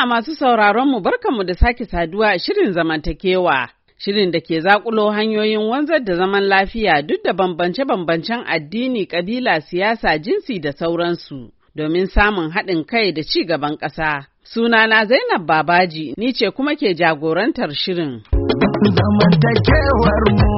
masu sauraronmu barkanmu da sake saduwa a shirin zamantakewa, shirin da ke zakulo hanyoyin wanzar da zaman lafiya duk da bambance-bambancen addini, ƙabila, siyasa, jinsi da sauransu, domin samun haɗin kai da ci gaban ƙasa. Sunana Zainab Babaji, ni ce kuma ke jagorantar shirin. Zamantakewar mu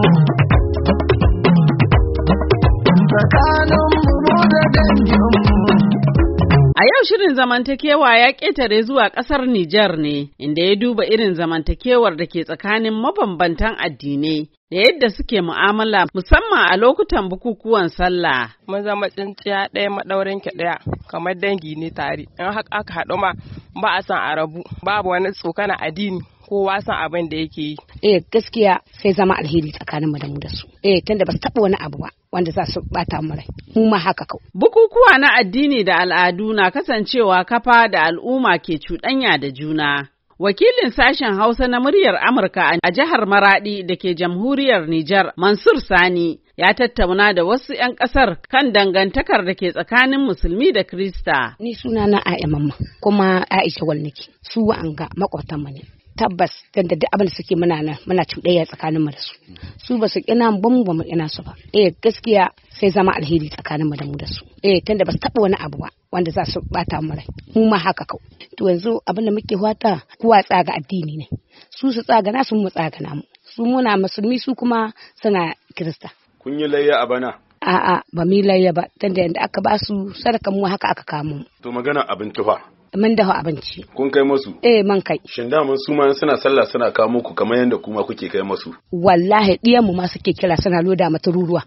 tsakaninmu da danginmu. A yau shirin zamantakewa ya ƙetare zuwa ƙasar Nijar ne, inda ya duba irin zamantakewar da ke tsakanin mabambantan addinai da yadda suke mu'amala musamman a lokutan bukukuwan sallah. Mun zama tsintsiya ɗaya maɗaurin ki ɗaya, kamar dangi ne tare. In haka aka haɗu ma ba a san a rabu, babu wani tsokana addini. Kowa san abin da yake yi. Gaskiya sai zama alheri tsakanin mu da mu da su. Tunda ba su taɓa wani abu ba wanda za su bata mu rai. Mu ma haka kau. Bukukuwa na addini da al'adu na kasancewa kafa da al'umma ke cuɗanya da juna. Wakilin sashen Hausa na muryar Amurka a jihar Maradi da ke jamhuriyar Nijar, Mansur Sani, ya tattauna da wasu 'yan ƙasar kan dangantakar da ke tsakanin Musulmi da Krista. Ni sunana Aisha Mamman, kuma Aisha Walniki, su wa'anga maƙwabtanmu ne. Tabbas da duk abin da suke muna cuɗayya tsakanin mu da su ba su kina ba mu kina su ba. Gaskiya sai zama alheri tsakanin mu da mu da su. Tunda ba su taɓa wani abu ba wanda za su bata mu rai. Mu ma haka kau. To yanzu abin da muke fata kowa tsaga addini ne. Su tsaga na, mu tsaga namu. Su muna musulmi, su kuma suna Kirista. Kun yi layya a bana? A'a, ba mu layya ba, tunda yanda aka ba su sadaka mu haka aka kamo. To magana abin tufa. Mun dafa abinci. Kun kai masu? Man kai. Shin daman su ma suna sallah suna kawo muku kamar yadda kuma kuke kai masu? Wallahi ɗiyan mu ma suke kira suna loda mata ruruwa.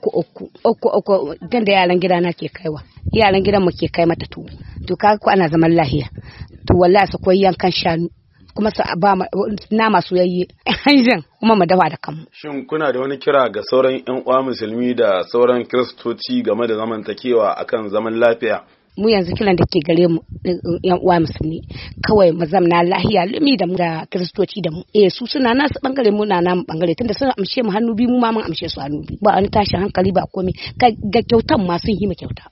Uku. Dan da yaran gida na ke kaiwa. Yaran gidan mu ke kai mata tuwo. To kaga ko ana zaman lahiya. To wallahi su koyi yankan shanu. Kuma su ba nama soyayye hanjin kuma mu dafa da kanmu. Shin kuna da wani kira ga sauran 'yan uwa musulmi da sauran kiristoci game da zamantakewa akan zaman lafiya? Mu yanzu kiran da ke gare mu yan uwa musulmi kawai mu zamna lahiya lumi da mu da kristoci da mu su suna nasu bangare mu na namu bangare tunda sun amshe mu hannu biyu mu ma mun amshe su hannu biyu ba wani tashin hankali ba komai ga kyautan ma sun yi mu kyauta.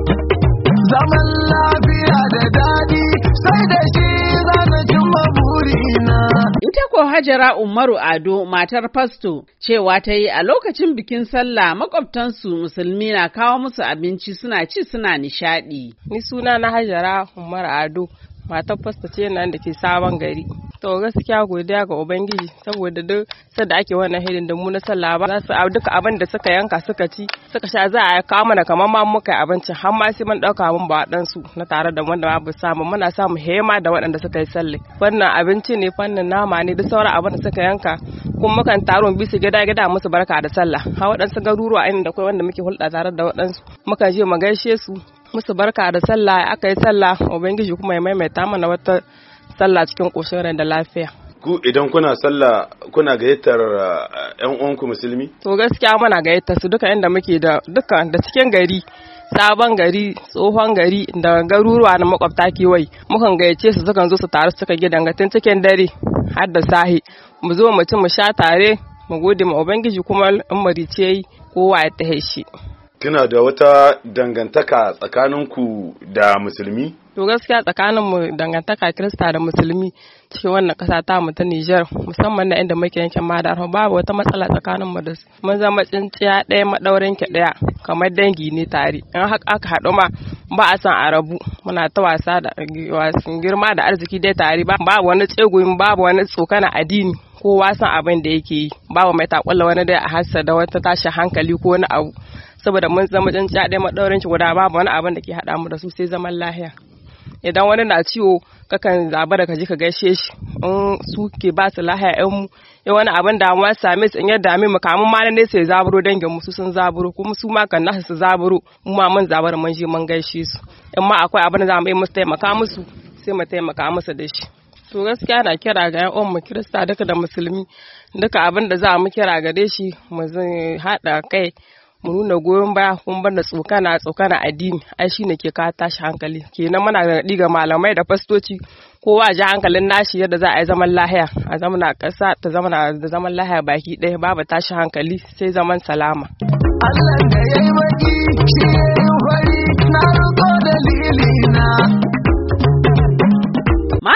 Zaman lafiya da dadi sai da shi zana cimma burina. Ita ko Hajara Umaru Ado, matar fasto, cewa ta yi a lokacin bikin sallah makwabtansu musulmi na kawo musu abinci suna ci suna nishaɗi. Ni suna na Hajara Umaru Ado, matar fasto ce nan da ke Sabon Gari. To gaskiya godiya ga Ubangiji saboda duk sadda ake wannan hidin da mu na sallah ba za su duka abin da suka yanka suka ci suka sha za a kawo mana kamar ma muka yi abinci har ma sai mun dauka mun ba dan su na tare da wanda ba samu muna samu hema da waɗanda suka yi sallah. Wannan abinci ne fannin nama ne duk sauran abin da suka yanka kuma mukan taron bisa gida musu barka da sallah. Ha waɗansu garuruwa inda akwai wanda muke hulɗa tare da waɗansu muka je mu gaishe su musu barka da sallah aka yi sallah Ubangiji kuma ya maimaita mana wata sallah cikin ƙoshin rai da lafiya. Ku idan kuna sallah kuna gayyatar ƴan uwanku musulmi? To gaskiya muna gayyatar su duka inda muke da duka da cikin gari, Sabon Gari, Tsohon Gari da garuruwa na makwabta kewaye. Mukan gayyace su sukan zo su taru suka gidan gatin cikin dare har da sahi. Mu zo mu ci mu sha tare mu gode ma Ubangiji kuma in marice yi kowa ya tahe shi. Kina da wata dangantaka tsakaninku da musulmi? To gaskiya tsakaninmu dangantaka Kirista da Musulmi cikin wannan ƙasa ta mu ta Nijar musamman na inda muke yankin Madar babu wata matsala tsakaninmu da su. Mun zama tsintsiya ɗaya maɗaurin ki ɗaya kamar dangi ne tare. In haka aka haɗu ma ba a san a rabu muna ta wasa da wasan girma da arziki dai tare babu wani tsegoyin babu wani tsokana addini kowa san abin da yake yi babu mai takwalla wani dai a hassa da wata tashin hankali ko wani abu saboda mun zama tsintsiya ɗaya maɗaurin ki guda babu wani abin da ke haɗa mu da su sai zaman lahiya. Idan wani na ciwo kakan zaba da kaji ka gaishe shi in su ke ba su lahiya yan mu ya wani abin damuwa same su in ya dame mu kamun ma ne sai zaburo dangin mu su sun zaburo kuma su ma kan nasu su zaburo mu ma mun zabara mun je mun gaishe su in ma akwai abin da za mu yi musu taimaka musu sai mu taimaka musu da shi. To gaskiya na kira ga yan uwan mu Kirista duka da Musulmi duka abin da za mu kira gare shi mu haɗa kai mu nuna goyon baya kuma banda tsokana addini ai shine ke ka tashi hankali kenan muna da diga malamai da fastoci kowa ji hankalin nashi yadda za a yi zaman lahiya a zamana ƙasa ta zamana da zaman lahiya baki ɗaya babu tashi hankali sai zaman salama. Allah da yayi baki shi yayi fari na roƙo dalilina.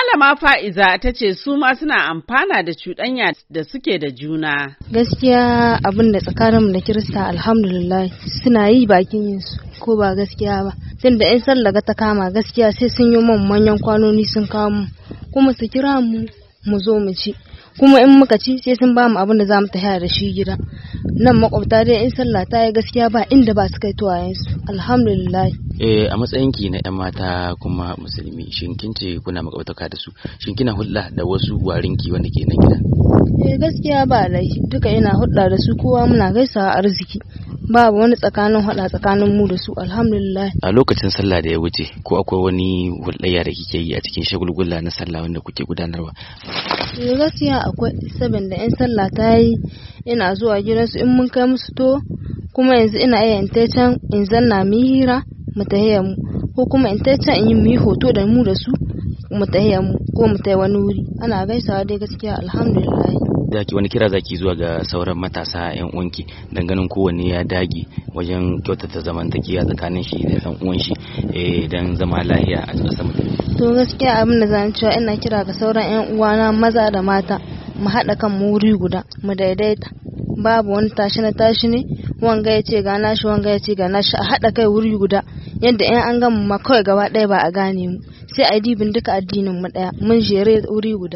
Malama Fa'iza ta ce su ma suna amfana da cuɗanya da suke da juna. Gaskiya abin da tsakaninmu da Kirista alhamdulillah suna yi bakin yinsu ko ba gaskiya ba. Tunda in sallaga ta kama gaskiya sai sun yi manyan kwanoni sun kawo mu kuma su kira mu zo mu ci. Kuma in muka ci sai sun ba mu abin da za mu tafiya da shi gida. Nan makwabta dai in sallah ta yi gaskiya ba inda ba su kai tuwayensu alhamdulillah. A matsayinki na 'yan mata kuma musulmi, shin kin ce kuna makwabtaka da su, shin kina hulɗa da wasu warinki wanda ke nan gida? Gaskiya ba laifi, duka ina hulɗa da su, kowa muna gaisawa arziki, babu wani tsakanin hulɗa tsakanin mu da su alhamdulillah. A lokacin sallah da ya wuce, ko akwai wani hulɗayya da kike yi a cikin shagulgula na sallah wanda kuke gudanarwa? Gaskiya akwai, saboda in sallah ta yi ina zuwa gidansu in mun kai musu to, kuma yanzu ina iya in can in zanna mu hira mu tahiya mu, ko kuma in can in yi mu yi hoto da mu da su mu tahiya mu, ko mu tayi wani wuri, ana gaisawa dai gaskiya alhamdulillah. Zaki wani kira zaki zuwa ga sauran matasa 'yan uwanki dan ganin kowanne ya dage wajen kyautata zamantakewa tsakanin shi da ɗan uwan shi dan zama lafiya a ƙasar mu? To gaskiya abin da zan cewa ina kira ga sauran 'yan uwana maza da mata mu haɗa kan mu wuri guda mu daidaita, babu wani tashi ne wanga ya ce ga nashi wanga ya ce ga nashi, a haɗa kai wuri guda yadda in an gama ma kawai gaba ɗaya ba a gane mu, sai a dibin duka addinin mu ɗaya mun jere wuri guda.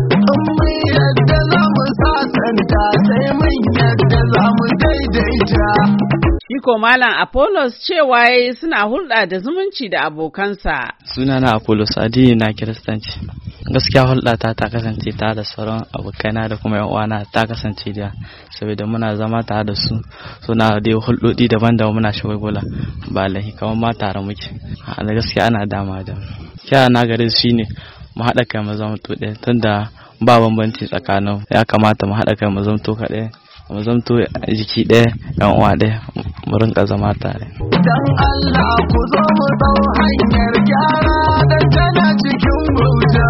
Yadda za mu sasanta sai mun yadda za mu daidaita. Shiko Malam Apollos cewa yayi suna hulɗa da zumunci da abokansa. Sunana Apollos, addini na Kiristanci. Gaskiya hulɗa ta kasance ta da sauran abokaina da kuma 'yan uwana ta kasance da, saboda muna zama tare da su, suna da hulɗoɗi daban-daban, muna shagulgula ba lahi kamar ma tare muke. A gaskiya ana dama da mu. Kira na gare su shine mu haɗa kai mu zama to ɗaya, tunda ba bambanci tsakanin, ya kamata mu haɗa kai mu zama to kaɗai, mu zama to jiki ɗaya, 'yan uwa ɗaya, mu rinka zama tare. Dan Allah ku zo mu dau hanyar gyara dan tana cikin bauta.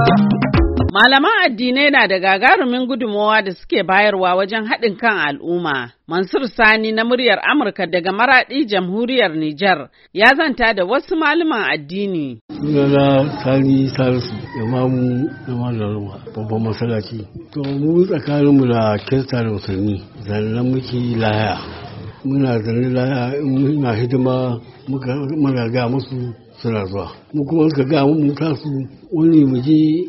Malaman addinai na da gagarumin gudunmawa da suke bayarwa wajen haɗin kan al'umma. Mansur Sani na muryar Amurka daga Maraɗi, Jamhuriyar Nijar, ya zanta da wasu malaman addini. Sunana Sani Salisu, imamu na Malaruma, babban masallaci. To mu tsakaninmu da Kirista da Musulmi, zannan muke laya. Muna zanne laya, in muna hidima muna ga musu suna zuwa. Mu kuma suka ga mu tasu wani mu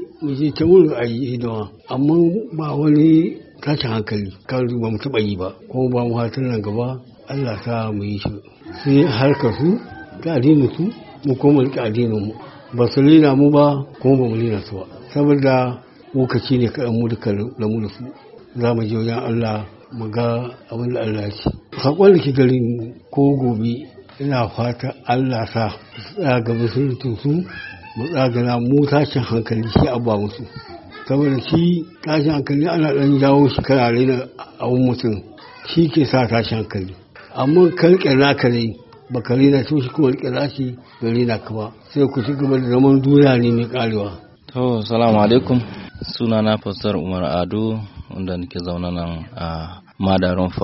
je ta wurin a yi hidima, amma ba wani tashin hankali kan ba mu taɓa yi ba, kuma ba mu hatan nan gaba Allah ta mu yi shi. Sai harkar su ta addinin su, mu kuma riƙe addinin mu, ba su lina mu ba kuma ba mu lina su ba, saboda lokaci ne kaɗan mu duka da mu da su za mu je wajen Allah mu ga abin da Allah ya ce. Saƙon da ke garin ko gobe ina fata Allah sa su tsaya gaba su mu tsagana mu tashin hankali shi abba musu, saboda shi tashin hankali ana ɗan jawo shi kana raina abun mutum, shi ke sa tashin hankali, amma kalƙe naka ne baka raina shi kuma riƙe shi bai raina ka ba, sai ku ci gaba da zaman duniya ne mai karewa. To salamu alaikum, sunana Pastor Umar Ado wanda nake zauna nan a Madarunfa,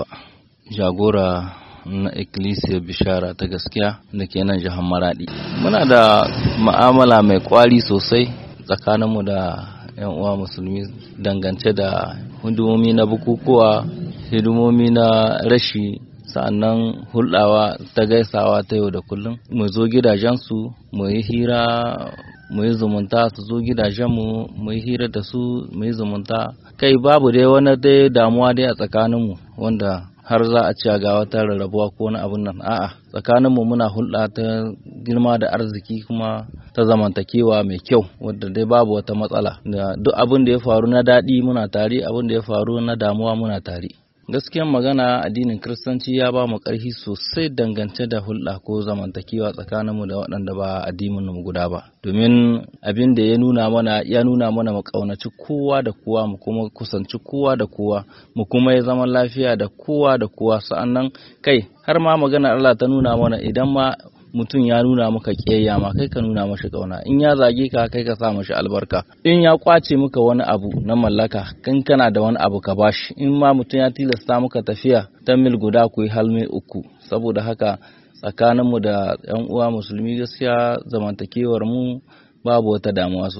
jagora na Ecclesia Bishara ta gaskiya da ke nan jihar Maradi. Muna da ma'amala mai kwari sosai tsakaninmu da 'yan uwa musulmi dangance da hidimomi na bukukuwa, hidimomi na rashi, sa'annan hulɗawa ta gaisawa ta yau da kullum. Mu zo gidajensu mu yi hira, mu yi zumunta, su zo gidajenmu mu yi hira da su, mu yi zumunta. Kai babu dai wani dai damuwa dai a tsakaninmu wanda har za a ci ga wata rarrabuwa ko wani abun nan. A'a, tsakaninmu muna hulɗa ta girma da arziki kuma ta zamantakewa mai kyau wadda dai babu wata matsala. Da duk abin da ya faru na daɗi muna tare, abin da ya faru na damuwa muna tare. Gaskiyan magana addinin Kiristanci ya ba mu ƙarfi sosai dangance da hulɗa ko zamantakewa tsakaninmu da waɗanda ba addinin mu guda ba. Domin abin da ya nuna mana mu ƙaunaci kowa da kowa, mu kuma kusanci kowa da kowa, mu kuma yi zaman lafiya da kowa. Sa'annan kai har ma magana Allah ta nuna mana idan ma mutum ya nuna maka ƙiyayya ma kai ka nuna mashi ƙauna, in ya zage ka kai ka sa mashi albarka, in ya kwace maka wani abu na mallaka kan kana da wani abu ka bashi, in ma mutum ya tilasta maka tafiya ta mil guda ku yi halme 3. Saboda haka tsakaninmu da 'yan uwa musulmi gaskiya zamantakewar mu babu wata damuwa sosai.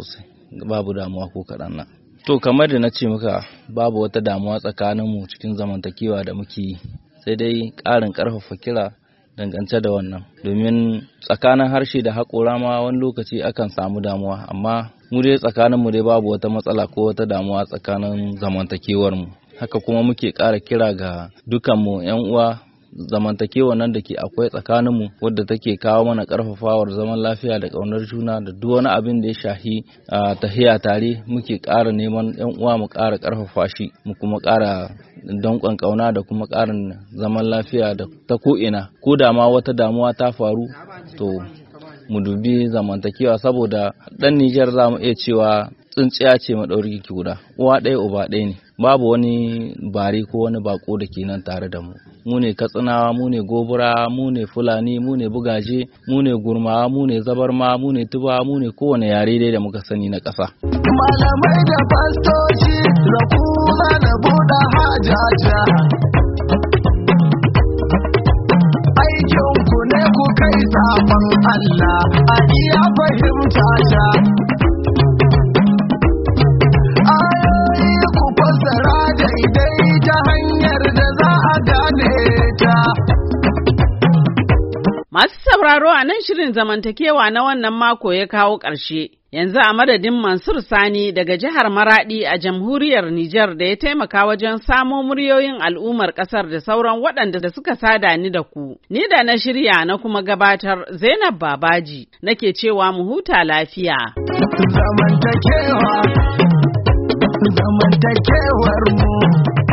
babu damuwa ko kaɗan nan. To kamar da na ce maka babu wata damuwa tsakaninmu cikin zamantakewa da muke yi, sai dai ƙarin ƙarfafa kira dangance da wannan, domin tsakanin harshe da haƙora ma wani lokaci akan samu damuwa, amma mu dai tsakaninmu dai babu wata matsala ko wata damuwa tsakanin zamantakewarmu. Haka kuma muke ƙara kira ga dukanmu 'yan uwa, zamantakewa nan da ke akwai tsakaninmu wadda take kawo mana karfafawar zaman lafiya da ƙaunar juna da duk wani abin da ya shahi tahiya tare, muke ƙara neman yan uwa mu ƙara ƙarfafa shi, mu kuma ƙara danƙon ƙauna da kuma ƙarin zaman lafiya da ta ko'ina. Ko da ma wata damuwa ta faru, to mu dubi zamantakewa, saboda ɗan Nijar za mu iya cewa tsintsiya ce maɗauri guda, uwa ɗaya uba ɗaya ne, babu wani bare ko wani bako da ke nan tare da mu. Mu ne Katsinawa, mu ne Gobura, mu ne Fulani, mu ne Bugaje, mu ne Gurmawa, mu ne Zabarma, mu ne Tuba, mu ne kowane yare dai da muka sani na ƙasa. Malamai da fastoci da kuma na buɗe hajaja, aikinku ne ku kai saman Allah a iya fahimta ta. Ayoyi ku fassara daidai ta hanyar da za a gane ta. Masu sauraro, a nan shirin zamantakewa na wannan mako ya kawo ƙarshe. Yanzu a madadin Mansur Sani daga jihar Maradi a jamhuriyar Nijar da ya taimaka wajen samo muryoyin al'ummar ƙasar da sauran waɗanda da suka sada ni da ku. Ni da na shirya na kuma gabatar, Zainab Babaji, nake cewa mu huta lafiya. Zamantakewar mu.